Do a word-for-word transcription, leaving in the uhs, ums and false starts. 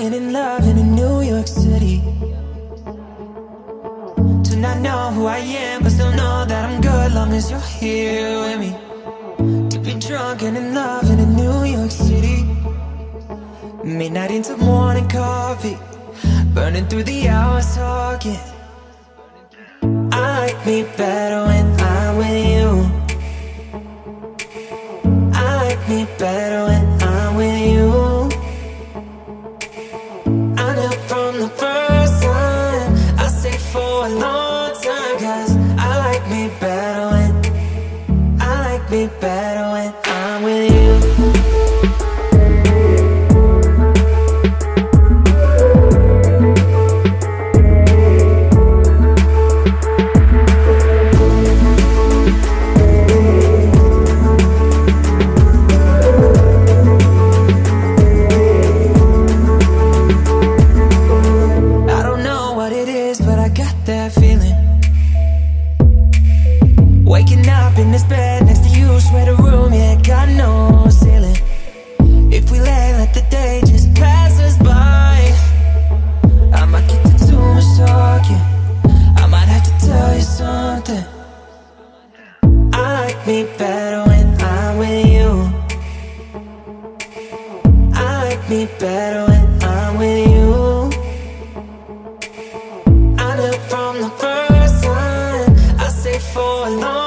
falling in love in a New York City. To not know who I am, but still know that I'm good long as you're here with me. To be drunk and in love in a New York City. Midnight into morning coffee, burning through the hours talking. I like me better when I'm with you. I like me better when I'm with you. I knew from the first time, I stayed for a long time. Cause I like me better when, I like me better when I'm with you. Waking up in this bed next to you, swear the room, yeah, got no ceiling. If we lay, let the day just pass us by. I might get to too much talking, I might have to tell you something. I like me better when I'm with you. I like me better when I'm with you. I knew from the first time, I stayed for a long